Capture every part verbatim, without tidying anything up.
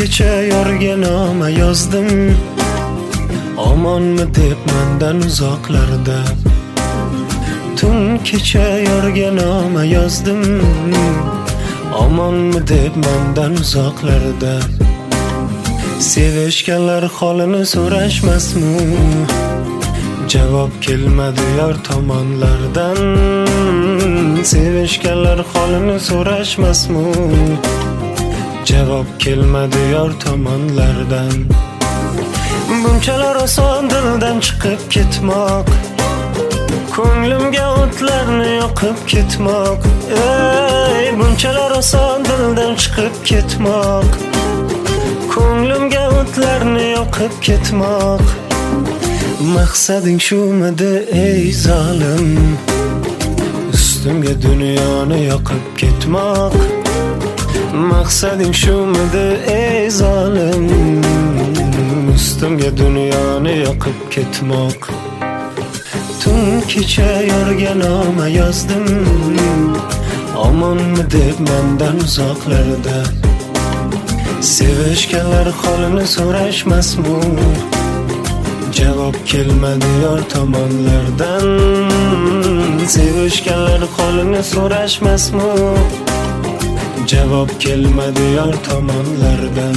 kecha yorga noma yozdim, omonmi deb mendan uzoqlarda. Tun kecha yorga noma yozdim, omonmi deb mendan uzoqlarda. Sevishganlar holini so'rashmasmi? Javob kelmadi yor tomonlardan. Sevishganlar holini so'rashmasmi? Javob kelmadi yor tomonlardan. Bunchalar oson dildan chiqib ketmoq, ko'nglimga o'tlarni yoqib ketmoq. Ey, bunchalar oson dildan chiqib ketmoq, ko'nglimga o'tlarni yoqib ketmoq. Maqsading shumidi ey zolim, ustimga dunyoni yoqib ketmoq. Maqsading shumidi ey zolim, ustimga dunyoni yoqib ketmoq. Tun kecha yorga noma yozdim, omonmi deb mendan uzoqlarda. Sevishganlar holini so'rashmasmi? Javob kelmadi yor tomonlardan. Sevishganlar holini so'rashmasmi? Javob kelmadi yor tomonlardan.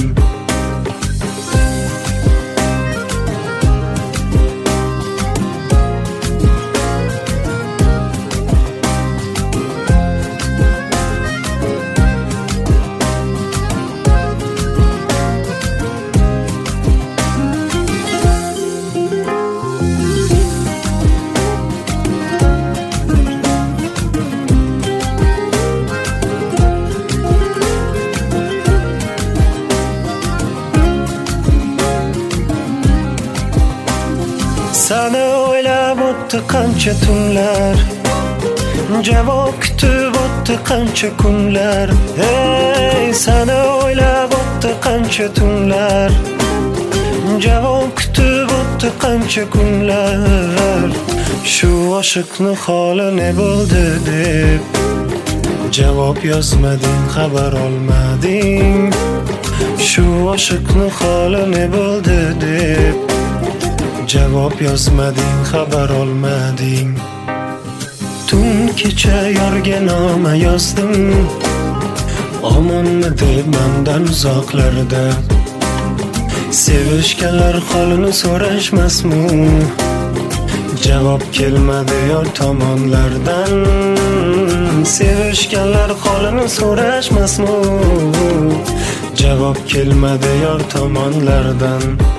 Sana o'ylab o'tdi qancha tunlar, javob kutib o'tdi qancha kunlar. Hey, sana o'ylab o'tdi qancha tunlar, javob kutib o'tdi qancha kunlar. Shu oshiqni holi ne bo'ldi deb javob yozmading, xabar olmading. Shu oshiqni holi ne bo'ldi deb javob yozmading, xabar olmading. Tun kecha yorga noma yozdim, omonmi deb mendan uzoqlarda. Sevishganlar holini so'rashmasmi? Javob kelmadi yor tomonlardan. Sevishganlar holini so'rashmasmi? Javob kelmadi yor tomonlardan.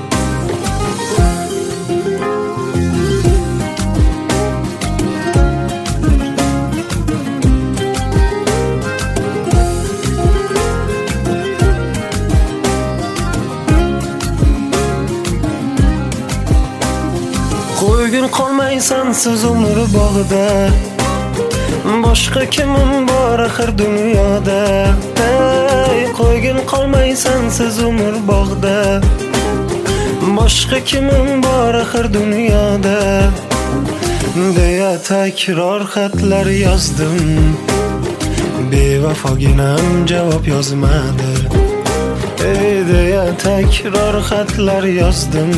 Qo'ygin qolmaysan siz umr bog'ida, boshqa kimim bor axir dunyoda. Ey, qo'ygin qolmaysan siz umr bog'ida, boshqa kimim bor axir dunyoda. Deya takror xatlar yozdim, bevafoginam javob yozmadi. Ey, deya takror xatlar yozdim,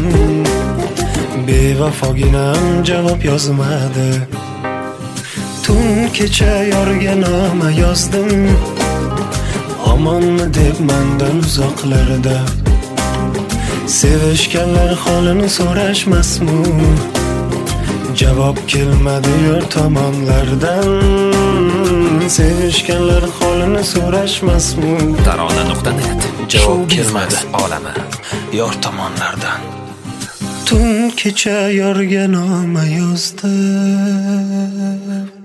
bevafoginam javob yozmadi. Tun kecha yorga noma yozdim, omonmi deb mendan uzoqlarda. Sevishganlar holini so'rashmasmi? Javob kelmadi yor tomonlardan. Sevishganlar holini so'rashmasmi? Tarona nuqta net Javob kelmadi olami yor tomonlardan. Tun kecha yorga noma yozdim.